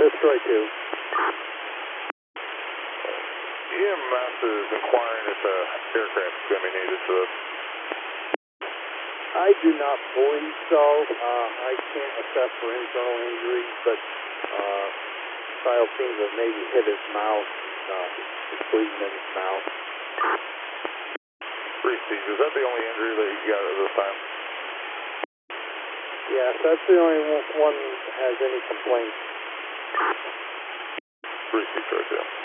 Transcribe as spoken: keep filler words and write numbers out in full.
That's Troy two. E M S is inquiring if the aircraft is going to be needed for this. I do not believe so. Uh, I can't assess for internal injuries, but uh, child seems to have maybe hit his mouth. Uh, he's bleeding in his mouth. Three Steve, is that the only injury that you got at this time? Yes, that's the only one that has any complaints. Three Steve, Troy two.